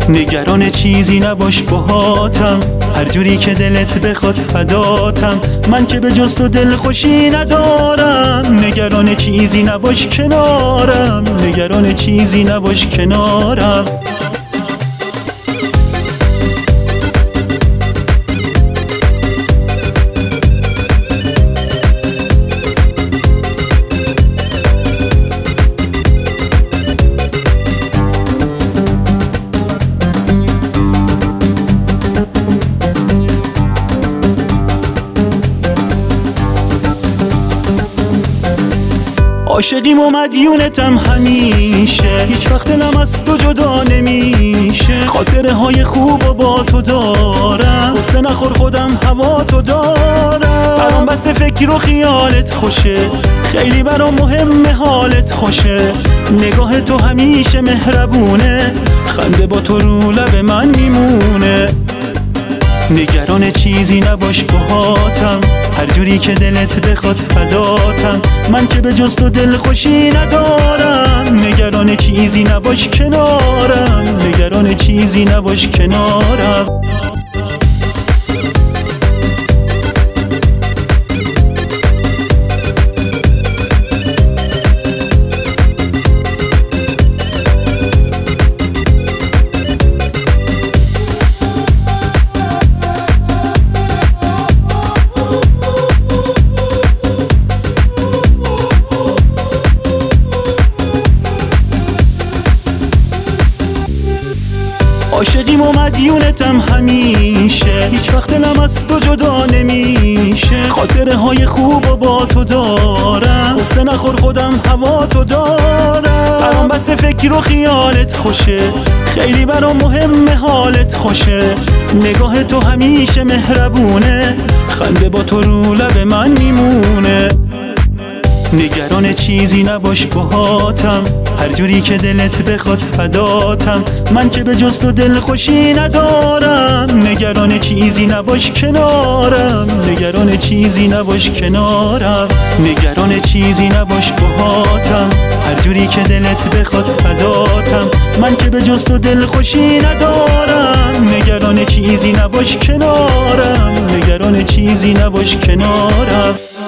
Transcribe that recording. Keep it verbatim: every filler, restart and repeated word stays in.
نگران چیزی نباش باهاتم، هر جوری که دلت بخواد فداتم، من که به جز تو دل خوشی ندارم. نگران چیزی نباش کنارم، نگران چیزی نباش کنارم. عاشقیم و مدیونتم همیشه، هیچ وقت دلم از تو جدا نمیشه. خاطره های خوب و با تو دارم، قصه نخور خودم هوا تو دارم. برام بس فکر و خیالت خوشه، خیلی برام مهمه حالت خوشه. نگاه تو همیشه مهربونه، خنده با تو رو لب من میمونه. نگران چیزی نباش باهاتم، هر جوری که دلت بخواد فداتم، من که به جز تو دل خوشی ندارم. نگران چیزی نباش کنارم، نگران چیزی نباش کنارم. عاشقیم و مدیونتم همیشه، هیچ وقت دلم از تو جدا نمیشه. خاطره های خوب و با تو دارم، قصه نخور خودم هوا تو دارم. برام بس فکر و خیالت خوشه، خیلی برام مهمه حالت خوشه. نگاه تو همیشه مهربونه، خنده با تو رو لب من میمونه. نگران چیزی نباش باهاتم، هر جوری که دلت بخواد فداتم، من که به جز تو دل خوشی ندارم. نگران چیزی نباش کنارم، نگران چیزی نباش کنارم. نگران چیزی نباش باهاتم، هر جوری که دلت بخواد فداتم، من که به جز تو دل خوشی ندارم. نگران چیزی نباش کنارم، نگران چیزی نباش کنارم.